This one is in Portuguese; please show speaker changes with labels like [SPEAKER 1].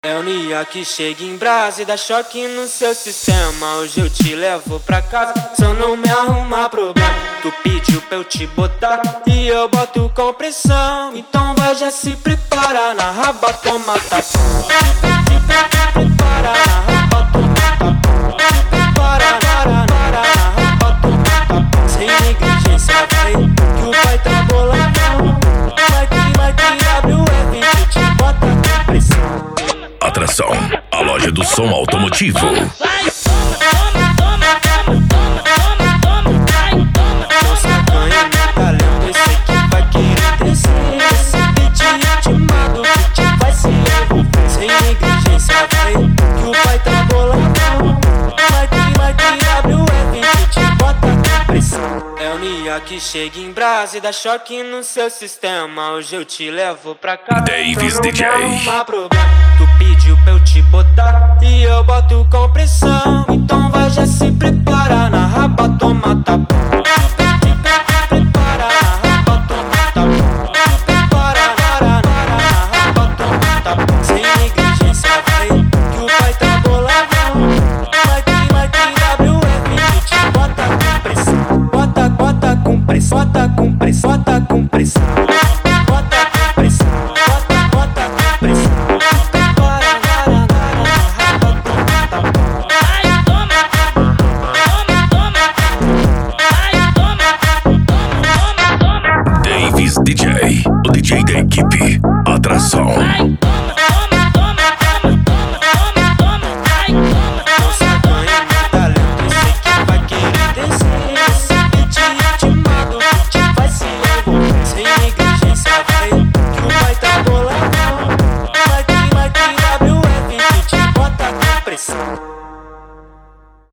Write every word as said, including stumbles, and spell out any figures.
[SPEAKER 1] É o Nia que chega em brasa e dá choque no seu sistema. Hoje eu te levo pra casa, só não me arrumar problema. Tu pediu pra eu te botar e eu boto com pressão. Então vai, já se prepara, na raba toma tapão. Prepara, na raba toma tapão. Prepara, para, para, na raba toma tapão. Sem negligência vai, que o pai tá boladão. Vai que, vai que abre o F que te bota com pressão.
[SPEAKER 2] Atração, a loja do som automotivo.
[SPEAKER 3] Vai, toma, toma, toma, toma, toma, toma, vai, toma.
[SPEAKER 1] Não sacanha, meu talento, esse aqui vai querer descer. Esse beat ritmado que te vai se envolver. Sem negligência vai, que o pai tá boladão. Vai que, vai que abre o F que te bota com pressão. É o Nia que chega em brasa e dá choque no seu sistema. Hoje eu te levo pra casa,
[SPEAKER 2] Davis
[SPEAKER 1] então não
[SPEAKER 2] D J.
[SPEAKER 1] me arruma problema. Tu pediu pra eu te botar e eu boto com pressão. Então vai, já se prepara, na raba toma tapão. Prepara, na raba toma tapão. Prepara, para, para, na raba toma tapão. Sem negligência vai, que o pai tá boladão. Vai que, vai que abre o F que te bota com pressão. Bota, bota com pressão, bota com pressão, bota com pressão. Bota com pressão, bota, bota com pressão.
[SPEAKER 3] Vai, toma, toma, toma, vai, toma, toma, toma.
[SPEAKER 2] Davis D J, o D J da equipe. Atração.
[SPEAKER 3] Vai, toma, toma, toma, toma, toma, toma, vai, toma.
[SPEAKER 1] Não sacanha, meu talento, esse aqui vai querer descer. Esse beat ritmado que te vai se envolver. Sem negligência vai, que o pai tá boladão. Vai que, vai que abre o F que te bota com pressão.